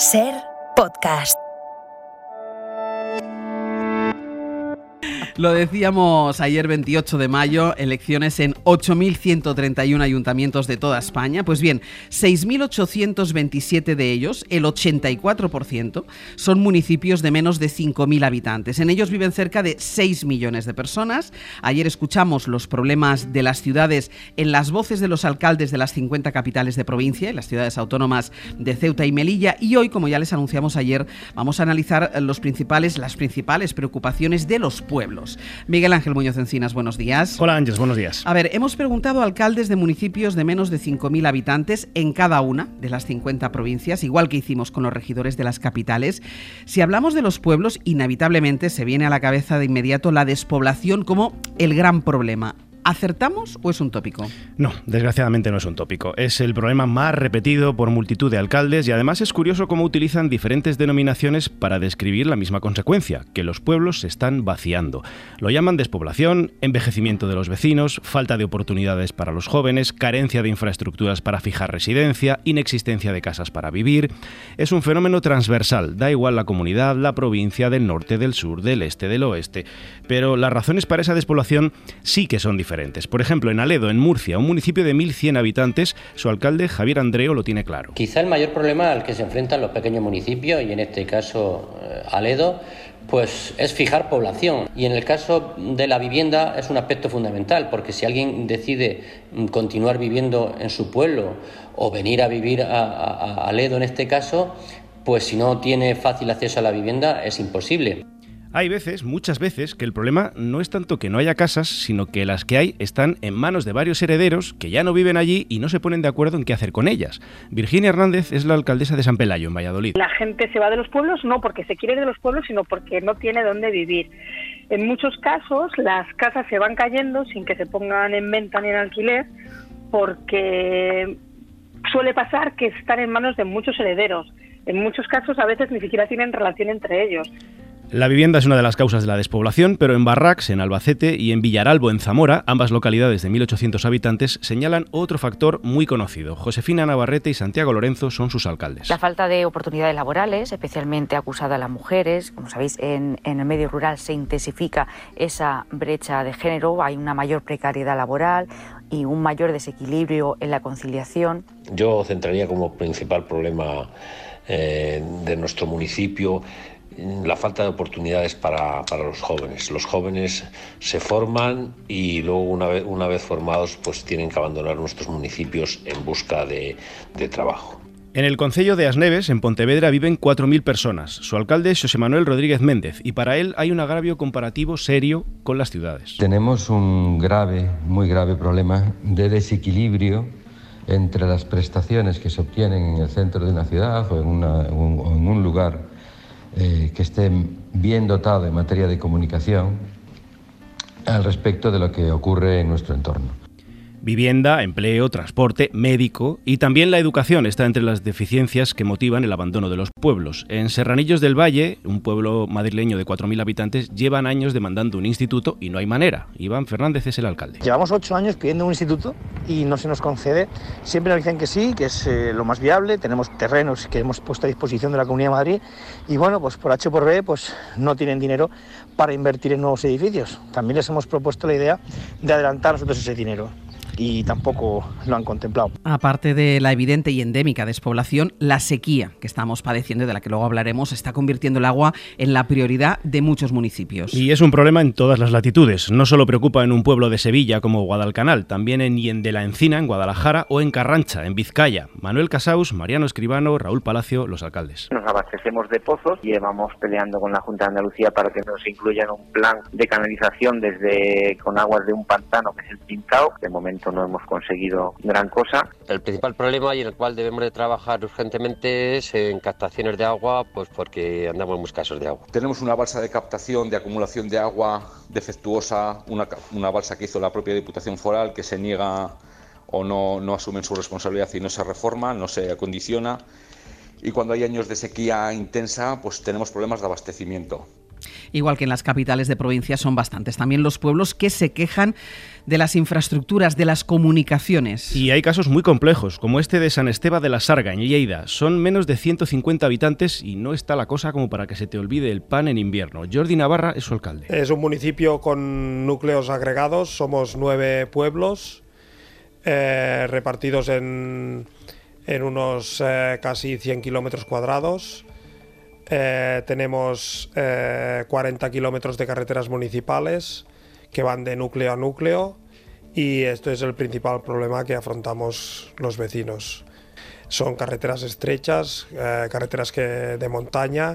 Ser podcast. Lo decíamos ayer 28 de mayo, elecciones en 8.131 ayuntamientos de toda España. Pues bien, 6.827 de ellos, el 84%, son municipios de menos de 5.000 habitantes. En ellos viven cerca de 6 millones de personas. Ayer escuchamos los problemas de las ciudades en las voces de los alcaldes de las 50 capitales de provincia y las ciudades autónomas de Ceuta y Melilla. Y hoy, como ya les anunciamos ayer, vamos a analizar las principales preocupaciones de los pueblos. Miguel Ángel Muñoz Encinas, buenos días. Hola Ángeles, buenos días. A ver, hemos preguntado a alcaldes de municipios de menos de 5.000 habitantes en cada una de las 50 provincias, igual que hicimos con los regidores de las capitales. Si hablamos de los pueblos, inevitablemente se viene a la cabeza de inmediato la despoblación como el gran problema. ¿Acertamos o es un tópico? No, desgraciadamente no es un tópico. Es el problema más repetido por multitud de alcaldes y además es curioso cómo utilizan diferentes denominaciones para describir la misma consecuencia, que los pueblos se están vaciando. Lo llaman despoblación, envejecimiento de los vecinos, falta de oportunidades para los jóvenes, carencia de infraestructuras para fijar residencia, inexistencia de casas para vivir. Es un fenómeno transversal, da igual la comunidad, la provincia, del norte, del sur, del este, del oeste. Pero las razones para esa despoblación sí que son diferentes. Por ejemplo, en Aledo, en Murcia, un municipio de 1.100 habitantes, su alcalde, Javier Andreo, lo tiene claro. Quizá el mayor problema al que se enfrentan los pequeños municipios, y en este caso Aledo, pues es fijar población. Y en el caso de la vivienda es un aspecto fundamental, porque si alguien decide continuar viviendo en su pueblo o venir a vivir a Aledo en este caso, pues si no tiene fácil acceso a la vivienda es imposible. Hay veces, muchas veces, que el problema no es tanto que no haya casas, sino que las que hay están en manos de varios herederos que ya no viven allí y no se ponen de acuerdo en qué hacer con ellas. Virginia Hernández es la alcaldesa de San Pelayo, en Valladolid. La gente se va de los pueblos no porque se quiere ir de los pueblos, sino porque no tiene dónde vivir. En muchos casos las casas se van cayendo sin que se pongan en venta ni en alquiler, porque suele pasar que están en manos de muchos herederos. En muchos casos a veces ni siquiera tienen relación entre ellos. La vivienda es una de las causas de la despoblación, pero en Barracs, en Albacete, y en Villaralbo, en Zamora, ambas localidades de 1.800 habitantes, señalan otro factor muy conocido. Josefina Navarrete y Santiago Lorenzo son sus alcaldes. La falta de oportunidades laborales, especialmente acusada a las mujeres. Como sabéis, en el medio rural se intensifica esa brecha de género, hay una mayor precariedad laboral y un mayor desequilibrio en la conciliación. Yo centraría como principal problema de nuestro municipio la falta de oportunidades para los jóvenes. Los jóvenes se forman y luego una vez formados pues tienen que abandonar nuestros municipios en busca de trabajo. En el concello de Asneves, en Pontevedra, viven 4.000 personas. Su alcalde es José Manuel Rodríguez Méndez y para él hay un agravio comparativo serio con las ciudades. Tenemos un muy grave problema de desequilibrio entre las prestaciones que se obtienen en el centro de una ciudad o en un lugar que esté bien dotado en materia de comunicación al respecto de lo que ocurre en nuestro entorno. Vivienda, empleo, transporte, médico y también la educación está entre las deficiencias que motivan el abandono de los pueblos. En Serranillos del Valle, un pueblo madrileño de 4.000 habitantes, llevan años demandando un instituto y no hay manera. Iván Fernández es el alcalde. Llevamos 8 años pidiendo un instituto y no se nos concede. Siempre nos dicen que sí, que es lo más viable. Tenemos terrenos que hemos puesto a disposición de la Comunidad de Madrid y bueno, pues por H o por B pues no tienen dinero para invertir en nuevos edificios. También les hemos propuesto la idea de adelantar nosotros ese dinero y tampoco lo han contemplado. Aparte de la evidente y endémica despoblación, la sequía que estamos padeciendo y de la que luego hablaremos está convirtiendo el agua en la prioridad de muchos municipios. Y es un problema en todas las latitudes. No solo preocupa en un pueblo de Sevilla como Guadalcanal, también en Hien de la Encina, en Guadalajara, o en Carrancha, en Vizcaya. Manuel Casaus, Mariano Escribano, Raúl Palacio, los alcaldes. Nos abastecemos de pozos y llevamos peleando con la Junta de Andalucía para que nos incluyan un plan de canalización con aguas de un pantano que es el Pincao. De momento no hemos conseguido gran cosa. El principal problema y en el cual debemos de trabajar urgentemente es en captaciones de agua, pues porque andamos muy escasos de agua. Tenemos una balsa de captación, de acumulación de agua defectuosa, una balsa que hizo la propia Diputación Foral que se niega o no asumen su responsabilidad y no se reforma, no se acondiciona. Y cuando hay años de sequía intensa, pues tenemos problemas de abastecimiento. Igual que en las capitales de provincia son bastantes también los pueblos que se quejan de las infraestructuras, de las comunicaciones. Y hay casos muy complejos, como este de Sant Esteve de la Sarga, en Lleida. Son menos de 150 habitantes y no está la cosa como para que se te olvide el pan en invierno. Jordi Navarra es su alcalde. Es un municipio con núcleos agregados, somos 9 pueblos repartidos en unos casi 100 kilómetros cuadrados. Tenemos 40 kilómetros de carreteras municipales que van de núcleo a núcleo, y esto es el principal problema que afrontamos los vecinos. Son carreteras estrechas, carreteras de montaña,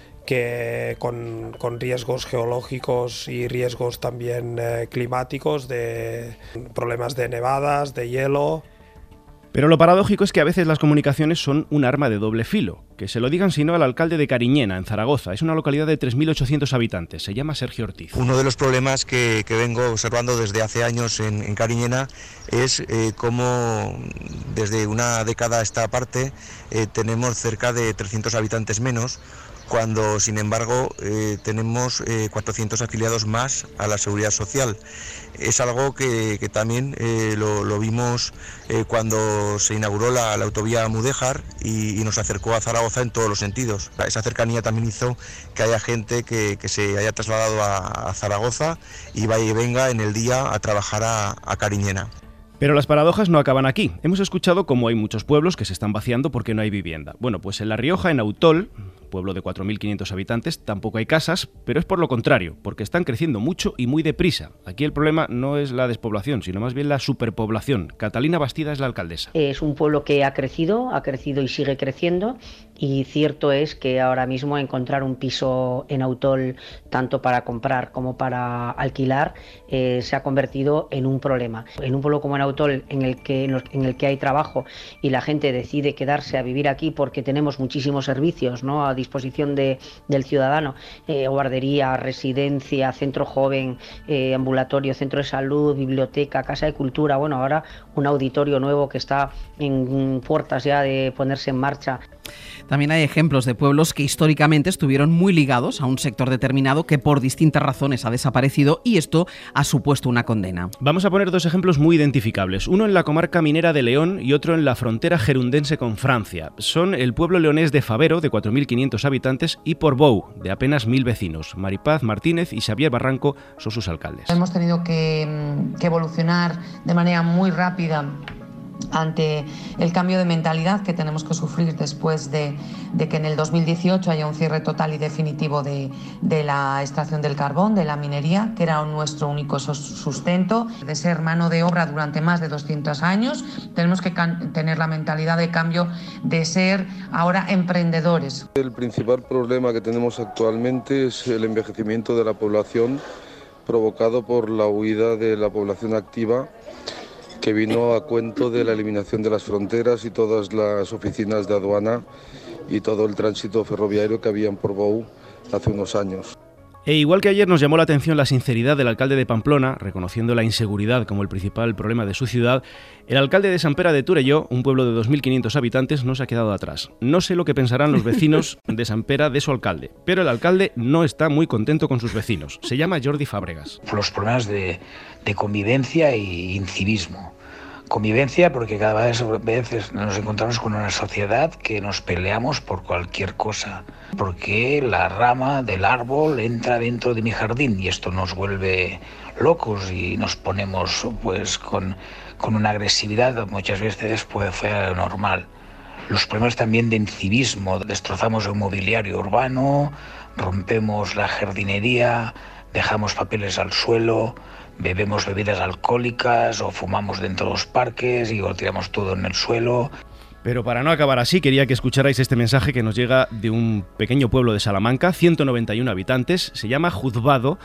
que con riesgos geológicos y riesgos también climáticos, de problemas de nevadas, de hielo. Pero lo paradójico es que a veces las comunicaciones son un arma de doble filo. Que se lo digan si no al alcalde de Cariñena, en Zaragoza. Es una localidad de 3.800 habitantes. Se llama Sergio Ortiz. Uno de los problemas que vengo observando desde hace años en Cariñena es cómo desde una década a esta parte tenemos cerca de 300 habitantes menos, cuando sin embargo tenemos 400 afiliados más a la Seguridad Social. Es algo que también lo vimos cuando se inauguró la autovía Mudéjar y nos acercó a Zaragoza en todos los sentidos. Esa cercanía también hizo que haya gente que se haya trasladado a Zaragoza y vaya y venga en el día a trabajar a Cariñena. Pero las paradojas no acaban aquí. Hemos escuchado cómo hay muchos pueblos que se están vaciando porque no hay vivienda. Bueno, pues en La Rioja, en Autol, pueblo de 4.500 habitantes, tampoco hay casas, pero es por lo contrario, porque están creciendo mucho y muy deprisa. Aquí el problema no es la despoblación, sino más bien la superpoblación. Catalina Bastida es la alcaldesa. Es un pueblo que ha crecido y sigue creciendo, y cierto es que ahora mismo encontrar un piso en Autol, tanto para comprar como para alquilar, se ha convertido en un problema. En un pueblo como en Autol, en el que hay trabajo y la gente decide quedarse a vivir aquí porque tenemos muchísimos servicios, ¿no?, a disposición del ciudadano, guardería, residencia, centro joven, ambulatorio, centro de salud, biblioteca, casa de cultura, bueno, ahora un auditorio nuevo que está en puertas ya de ponerse en marcha. También hay ejemplos de pueblos que históricamente estuvieron muy ligados a un sector determinado que por distintas razones ha desaparecido, y esto ha supuesto una condena. Vamos a poner dos ejemplos muy identificables, uno en la comarca minera de León y otro en la frontera gerundense con Francia. Son el pueblo leonés de Favero, de 4.500 habitantes, y Portbou, de apenas 1.000 vecinos. Maripaz Martínez y Xavier Barranco son sus alcaldes. Hemos tenido que evolucionar de manera muy rápida ante el cambio de mentalidad que tenemos que sufrir después de que en el 2018 haya un cierre total y definitivo de la extracción del carbón, de la minería, que era nuestro único sustento. De ser mano de obra durante más de 200 años, tenemos que tener la mentalidad de cambio de ser ahora emprendedores. El principal problema que tenemos actualmente es el envejecimiento de la población, provocado por la huida de la población activa, que vino a cuento de la eliminación de las fronteras y todas las oficinas de aduana y todo el tránsito ferroviario que había en Portbou hace unos años. E igual que ayer nos llamó la atención la sinceridad del alcalde de Pamplona, reconociendo la inseguridad como el principal problema de su ciudad, el alcalde de Sant Pere de Torelló, un pueblo de 2.500 habitantes, no se ha quedado atrás. No sé lo que pensarán los vecinos de Sant Pere de su alcalde, pero el alcalde no está muy contento con sus vecinos. Se llama Jordi Fábregas. Los problemas de convivencia y incivismo. Convivencia porque cada vez nos encontramos con una sociedad que nos peleamos por cualquier cosa, porque la rama del árbol entra dentro de mi jardín y esto nos vuelve locos y nos ponemos pues con una agresividad muchas veces puede ser normal. Los problemas también de incivismo, destrozamos el mobiliario urbano, rompemos la jardinería, dejamos papeles al suelo, bebemos bebidas alcohólicas o fumamos dentro de los parques y lo tiramos todo en el suelo. Pero para no acabar así, quería que escucharais este mensaje que nos llega de un pequeño pueblo de Salamanca, 191 habitantes, se llama Juzbado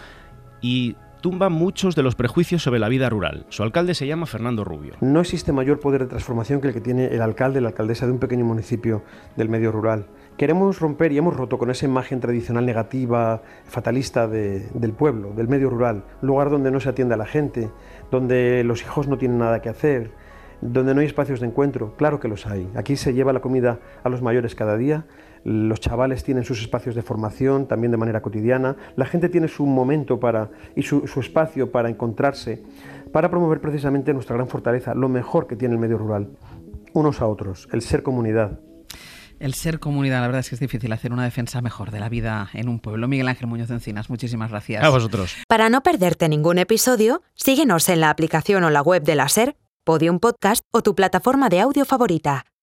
y tumba muchos de los prejuicios sobre la vida rural. Su alcalde se llama Fernando Rubio. No existe mayor poder de transformación que el que tiene el alcalde, la alcaldesa de un pequeño municipio del medio rural. Queremos romper y hemos roto con esa imagen tradicional negativa, fatalista del pueblo, del medio rural, un lugar donde no se atiende a la gente, donde los hijos no tienen nada que hacer, Donde no hay espacios de encuentro, claro que los hay. Aquí se lleva la comida a los mayores cada día, los chavales tienen sus espacios de formación también de manera cotidiana, la gente tiene su momento y su espacio para encontrarse, para promover precisamente nuestra gran fortaleza, lo mejor que tiene el medio rural, unos a otros, el ser comunidad. El ser comunidad, la verdad es que es difícil hacer una defensa mejor de la vida en un pueblo. Miguel Ángel Muñoz Encinas, muchísimas gracias. A vosotros. Para no perderte ningún episodio, síguenos en la aplicación o la web de la SER, Podium Podcast o tu plataforma de audio favorita.